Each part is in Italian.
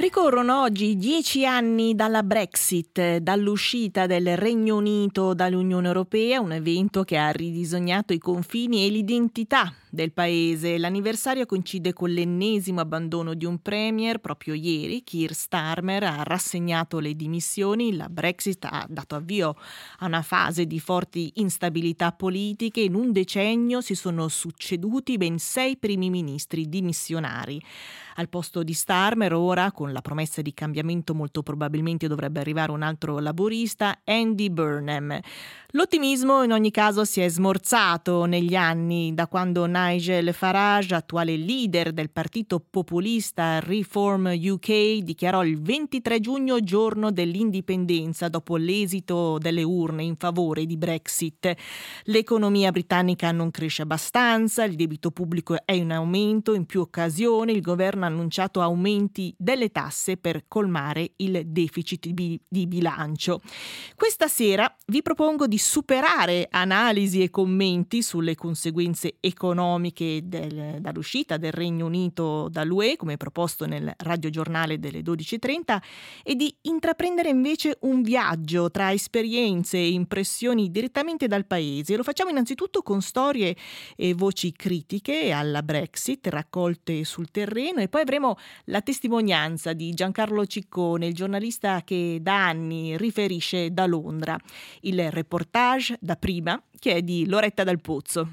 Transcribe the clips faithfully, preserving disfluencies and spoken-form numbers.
Ricorrono oggi dieci anni dalla Brexit, dall'uscita del Regno Unito dall'Unione Europea, un evento che ha ridisegnato i confini e l'identità del paese. L'anniversario coincide con l'ennesimo abbandono di un premier. Proprio ieri Keir Starmer ha rassegnato le dimissioni. La Brexit ha dato avvio a una fase di forti instabilità politiche. In un decennio si sono succeduti ben sei primi ministri dimissionari. Al posto di Starmer ora, con la promessa di cambiamento, molto probabilmente dovrebbe arrivare un altro laburista, Andy Burnham. L'ottimismo in ogni caso si è smorzato negli anni, da quando Nigel Farage, attuale leader del partito populista Reform U K, dichiarò il ventitré giugno giorno dell'indipendenza dopo l'esito delle urne in favore di Brexit. L'economia britannica non cresce abbastanza, il debito pubblico è in aumento, in più occasioni il governo ha annunciato aumenti delle tasse per colmare il deficit di, di bilancio. Questa sera vi propongo di superare analisi e commenti sulle conseguenze economiche del, dall'uscita del Regno Unito dall'U E, come proposto nel radiogiornale delle dodici e trenta, e di intraprendere invece un viaggio tra esperienze e impressioni direttamente dal paese. Lo facciamo innanzitutto con storie e voci critiche alla Brexit raccolte sul terreno, e poi avremo la testimonianza di Giancarlo Ciccone, il giornalista che da anni riferisce da Londra. Il reportage dapprima, che è di Loretta Dal Pozzo.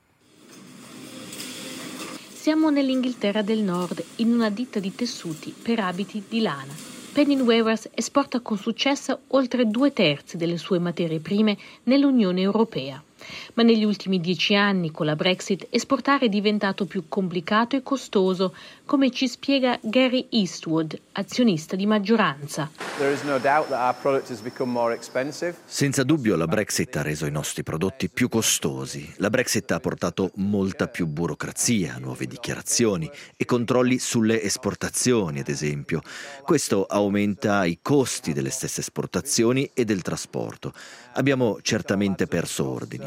Siamo nell'Inghilterra del Nord, in una ditta di tessuti per abiti di lana. Penny Weavers esporta con successo oltre due terzi delle sue materie prime nell'Unione Europea. Ma negli ultimi dieci anni, con la Brexit, esportare è diventato più complicato e costoso, come ci spiega Gary Eastwood, azionista di maggioranza. Senza dubbio la Brexit ha reso i nostri prodotti più costosi. La Brexit ha portato molta più burocrazia, nuove dichiarazioni e controlli sulle esportazioni, ad esempio. Questo aumenta i costi delle stesse esportazioni e del trasporto. Abbiamo certamente perso ordini.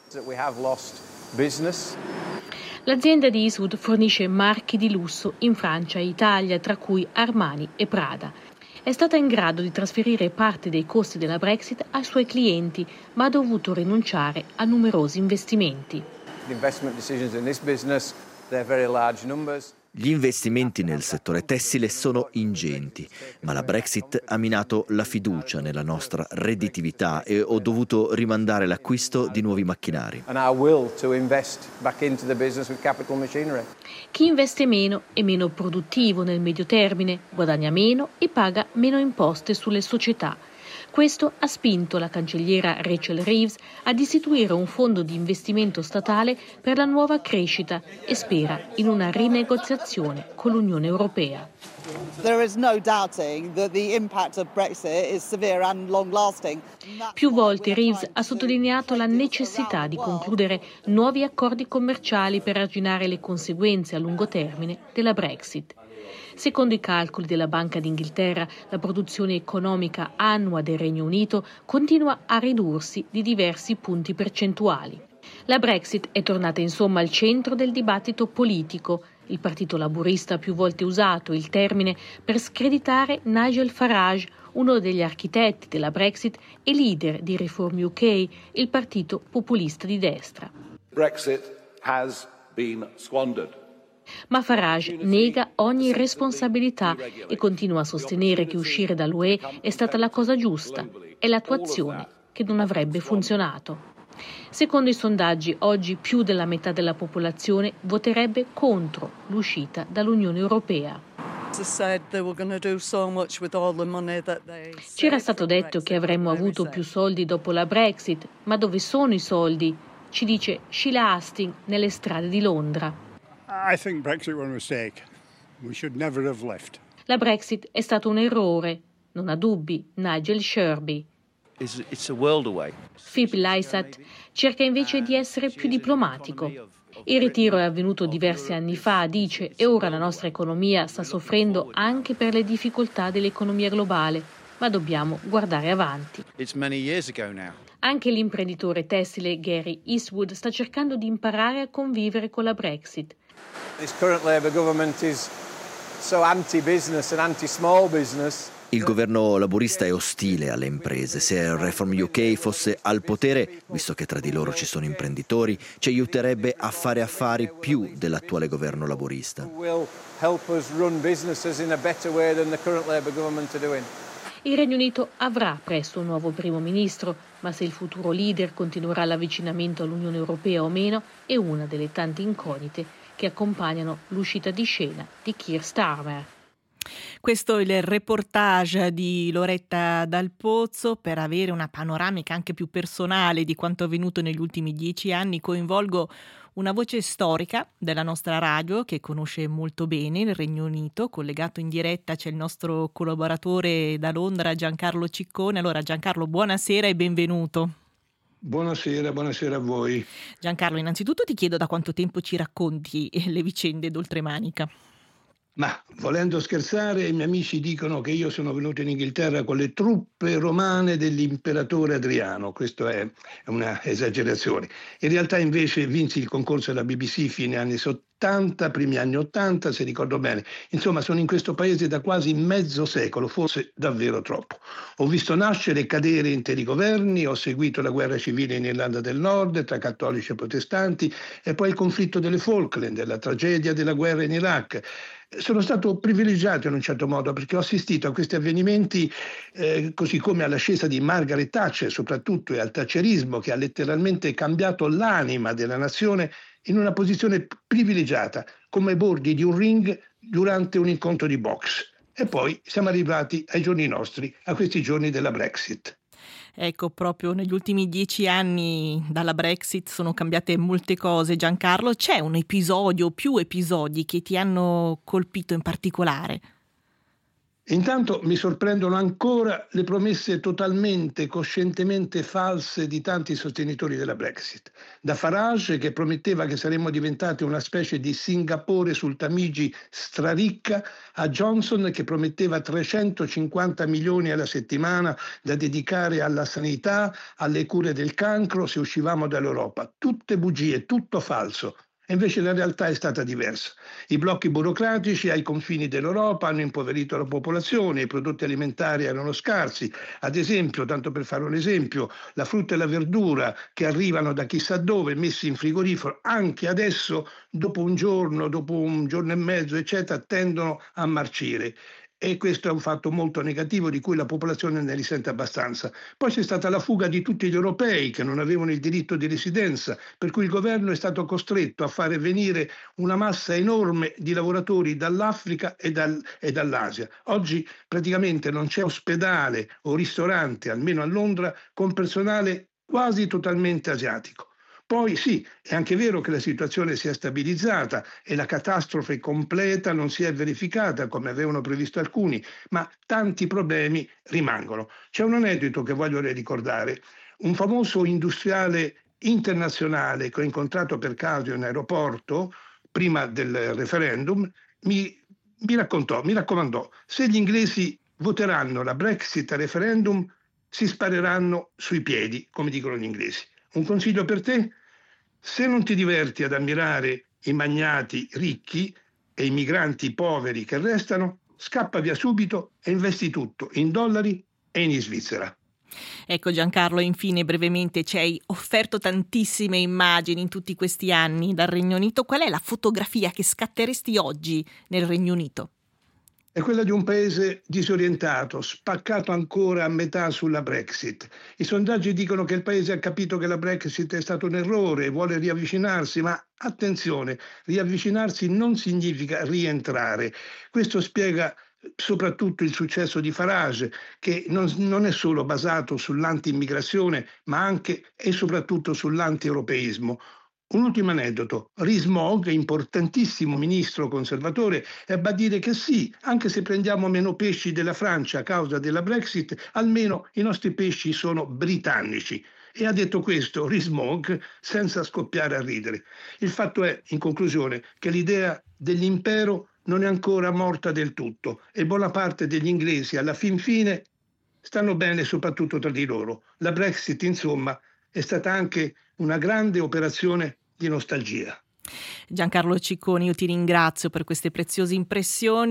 L'azienda di Eastwood fornisce marchi di lusso in Francia e Italia, tra cui Armani e Prada. È stata in grado di trasferire parte dei costi della Brexit ai suoi clienti, ma ha dovuto rinunciare a numerosi investimenti. Gli investimenti nel settore tessile sono ingenti, ma la Brexit ha minato la fiducia nella nostra redditività e ho dovuto rimandare l'acquisto di nuovi macchinari. Chi investe meno è meno produttivo nel medio termine, guadagna meno e paga meno imposte sulle società. Questo ha spinto la cancelliera Rachel Reeves ad istituire un fondo di investimento statale per la nuova crescita e spera in una rinegoziazione con l'Unione Europea. Più volte Reeves ha sottolineato la necessità di concludere nuovi accordi commerciali per arginare le conseguenze a lungo termine della Brexit. Secondo i calcoli della Banca d'Inghilterra, la produzione economica annua del Regno Unito continua a ridursi di diversi punti percentuali. La Brexit è tornata insomma al centro del dibattito politico. Il Partito Laburista ha più volte usato il termine per screditare Nigel Farage, uno degli architetti della Brexit e leader di Reform U K, il partito populista di destra. Brexit has been squandered. Ma Farage nega ogni responsabilità e continua a sostenere che uscire dall'U E è stata la cosa giusta, è l'attuazione che non avrebbe funzionato. Secondo i sondaggi, oggi più della metà della popolazione voterebbe contro l'uscita dall'Unione Europea. C'era stato detto che avremmo avuto più soldi dopo la Brexit, ma dove sono i soldi? Ci dice Sheila Hastings nelle strade di Londra. I think Brexit was a mistake. We should never have left. La Brexit è stato un errore, non ha dubbi, Nigel Sherby. It's, it's a world away. Philip Lysat cerca invece di essere più diplomatico. Il ritiro è avvenuto diversi anni fa, dice, e ora la nostra economia sta soffrendo anche per le difficoltà dell'economia globale, ma dobbiamo guardare avanti. It's many years ago now. Anche l'imprenditore tessile Gary Eastwood sta cercando di imparare a convivere con la Brexit. This current Labour government is so anti-business and anti-small business. Il governo laburista è ostile alle imprese. Se Reform U K fosse al potere, visto che tra di loro ci sono imprenditori, ci aiuterebbe a fare affari più dell'attuale governo laburista. Il Regno Unito avrà presto un nuovo primo ministro, ma se il futuro leader continuerà l'avvicinamento all'Unione Europea o meno è una delle tante incognite che accompagnano l'uscita di scena di Keir Starmer. Questo è il reportage di Loretta Dal Pozzo. Per avere una panoramica anche più personale di quanto avvenuto negli ultimi dieci anni, coinvolgo una voce storica della nostra radio che conosce molto bene il Regno Unito. Collegato in diretta c'è il nostro collaboratore da Londra, Giancarlo Ciccone. Allora Giancarlo, buonasera e benvenuto. Buonasera, buonasera a voi. Giancarlo, innanzitutto ti chiedo da quanto tempo ci racconti le vicende d'Oltremanica. Ma volendo scherzare, i miei amici dicono che io sono venuto in Inghilterra con le truppe romane dell'imperatore Adriano. Questo è una esagerazione. In realtà invece vinsi il concorso della B B C fine anni settanta, primi anni ottanta, se ricordo bene. Insomma, sono in questo paese da quasi mezzo secolo, forse davvero troppo. Ho visto nascere e cadere interi governi, ho seguito la guerra civile in Irlanda del Nord tra cattolici e protestanti e poi il conflitto delle Falkland, la tragedia della guerra in Iraq. Sono stato privilegiato in un certo modo perché ho assistito a questi avvenimenti eh, così come all'ascesa di Margaret Thatcher soprattutto e al thatcherismo che ha letteralmente cambiato l'anima della nazione in una posizione privilegiata come ai bordi di un ring durante un incontro di box. E poi siamo arrivati ai giorni nostri, a questi giorni della Brexit. Ecco, proprio negli ultimi dieci anni dalla Brexit sono cambiate molte cose. Giancarlo, c'è un episodio, più episodi che ti hanno colpito in particolare? Intanto mi sorprendono ancora le promesse totalmente, coscientemente false di tanti sostenitori della Brexit. Da Farage, che prometteva che saremmo diventati una specie di Singapore sul Tamigi straricca, a Johnson che prometteva trecentocinquanta milioni alla settimana da dedicare alla sanità, alle cure del cancro se uscivamo dall'Europa. Tutte bugie, tutto falso. E invece la realtà è stata diversa. I blocchi burocratici ai confini dell'Europa hanno impoverito la popolazione, i prodotti alimentari erano scarsi. Ad esempio, tanto per fare un esempio, la frutta e la verdura che arrivano da chissà dove, messi in frigorifero, anche adesso, dopo un giorno, dopo un giorno e mezzo, eccetera, tendono a marcire. E questo è un fatto molto negativo di cui la popolazione ne risente abbastanza. Poi c'è stata la fuga di tutti gli europei che non avevano il diritto di residenza, per cui il governo è stato costretto a fare venire una massa enorme di lavoratori dall'Africa e, dal, e dall'Asia. Oggi praticamente non c'è ospedale o ristorante, almeno a Londra, con personale quasi totalmente asiatico. Poi sì, è anche vero che la situazione si è stabilizzata e la catastrofe completa non si è verificata come avevano previsto alcuni, ma tanti problemi rimangono. C'è un aneddoto che voglio ricordare. Un famoso industriale internazionale che ho incontrato per caso in aeroporto, prima del referendum, mi, mi raccontò, mi raccomandò, se gli inglesi voteranno la Brexit a referendum, si spareranno sui piedi, come dicono gli inglesi. Un consiglio per te? Se non ti diverti ad ammirare i magnati ricchi e i migranti poveri che restano, scappa via subito e investi tutto in dollari e in Svizzera. Ecco Giancarlo, infine brevemente ci hai offerto tantissime immagini in tutti questi anni dal Regno Unito. Qual è la fotografia che scatteresti oggi nel Regno Unito? È quella di un paese disorientato, spaccato ancora a metà sulla Brexit. I sondaggi dicono che il paese ha capito che la Brexit è stato un errore e vuole riavvicinarsi, ma attenzione, riavvicinarsi non significa rientrare. Questo spiega soprattutto il successo di Farage, che non, non è solo basato sull'anti-immigrazione, ma anche e soprattutto sull'anti-europeismo. Un ultimo aneddoto. Rees-Mogg, importantissimo ministro conservatore, ebbe a dire che sì, anche se prendiamo meno pesci della Francia a causa della Brexit, almeno i nostri pesci sono britannici. E ha detto questo Rees-Mogg senza scoppiare a ridere. Il fatto è, in conclusione, che l'idea dell'impero non è ancora morta del tutto e buona parte degli inglesi alla fin fine stanno bene soprattutto tra di loro. La Brexit, insomma, è stata anche una grande operazione di nostalgia. Giancarlo Ciccone, io ti ringrazio per queste preziose impressioni.